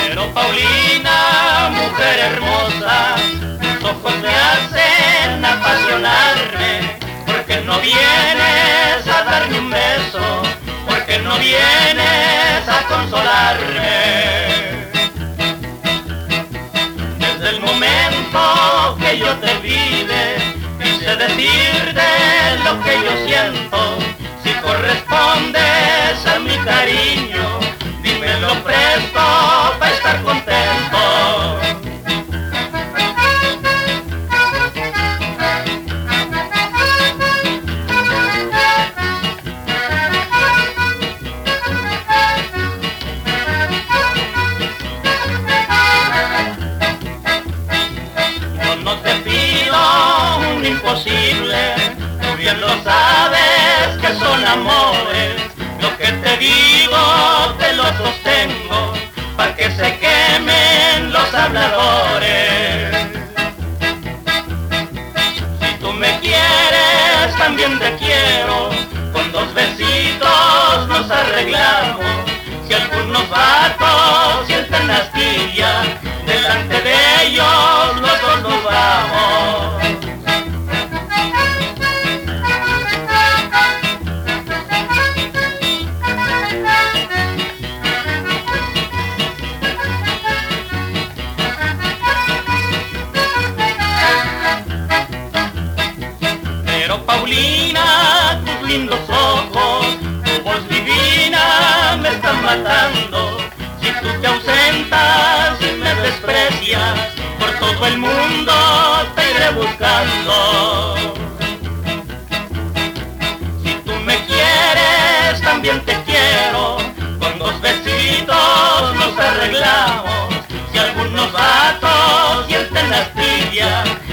Pero Paulina, mujer hermosa, tus ojos me hacen apasionarme, porque no vienes a darme un beso, porque no vienes a consolarme. Desde el momento que yo te vi, quise decirte lo que yo siento. Si correspondes a mi cariño, dímelo presto para estar contento. Yo no te pido un imposible, tú bien lo sabes que son amores. Lo que te digo te lo sostengo, pa' que se quemen los habladores. Si tú me quieres, también te quiero, con 2 besitos nos arreglamos. Si algunos vatos sienten astilla, delante de ellos los dos nos vamos. Pero Paulina, tus lindos ojos, tu voz divina me están matando. Si tú te ausentas y me desprecias, por todo el mundo te iré buscando. Si tú me quieres, también te quiero, con 2 besitos nos arreglamos. Si algunos vatos sienten astilla,